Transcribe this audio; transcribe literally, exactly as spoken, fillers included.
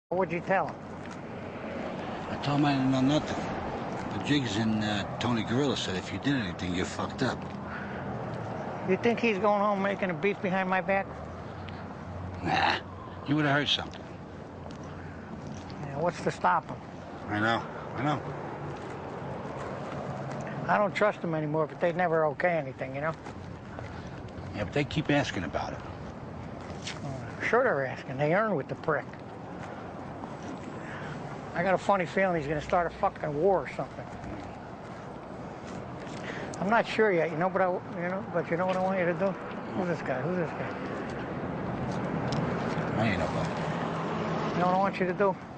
What'd you tell him? I told him I didn't know nothing. The Jiggs and uh, Tony Gorilla said if you did anything, you're fucked up. You think he's going home making a beef behind my back? Nah, you would have heard something. Yeah, what's to stop him? I know, I know. I don't trust them anymore, but they never okay anything, you know? Yeah, but they keep asking about it. Uh, sure they're asking. They earn with the prick. I got a funny feeling he's gonna start a fucking war or something. I'm not sure yet, you know, but I, you know, but you know what I want you to do? Who's this guy? Who's this guy? I ain't nobody. You know what I want you to do?